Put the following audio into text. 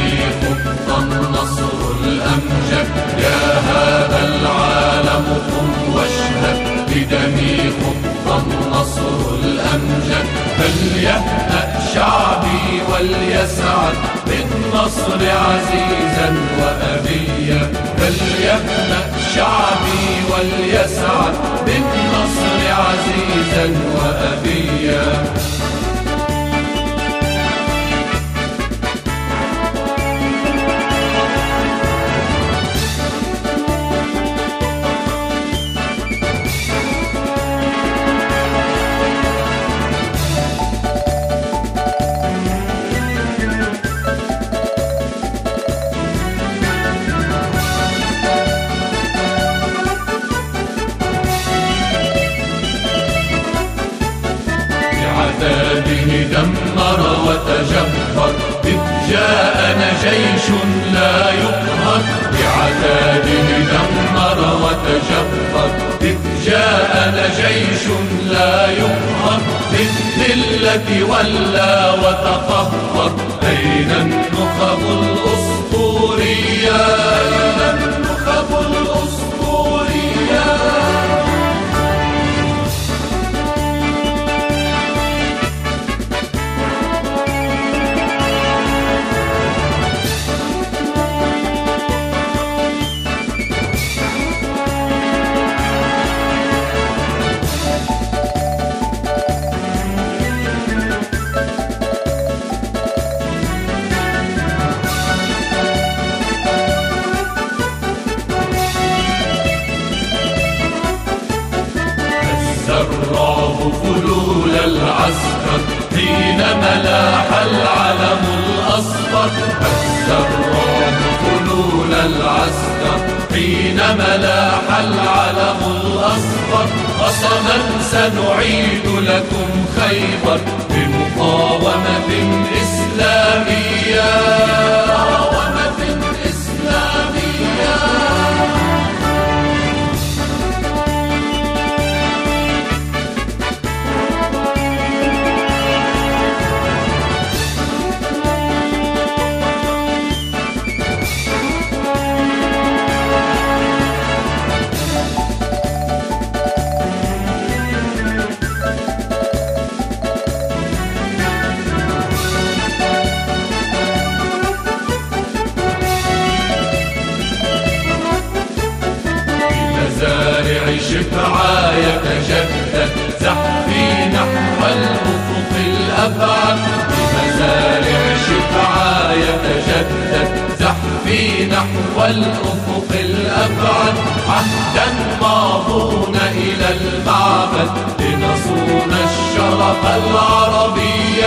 بدمي خط النصر الأمجد، يا هذا العالم قم واشهد. بدمي خط النصر الأمجد، فليهنأ شعبي وليسعد بالنصر عزيزا وأبيا. فليهنأ شعبي وليسعد بالنصر عزيزا وأبيا. بعتاده دمر وتجبر، إذ جاءنا جيش لا يقهر. بعتاده دمر وتجبر، إذ جاءنا جيش لا يقهر. بالذلة ولى وتقهر، أين النخب الأسطورية؟ أين النخب الأسطورية؟ الرعب فلول العسكر حينما لاح العلم الأصفر. هز الرعب فلول العسكر حينما لاح العلم الأصفر. قسما سنعيد لكم خيبر بمقاومة إسلامية. مزارع شفعا يتجدد، زحفي نحو الأفق الأبعد. بمزارع شفعا يتجدد، زحفي نحو الأفق الأبعد. عهدا ماضون إلى المعبد لنصون الشرف العربي.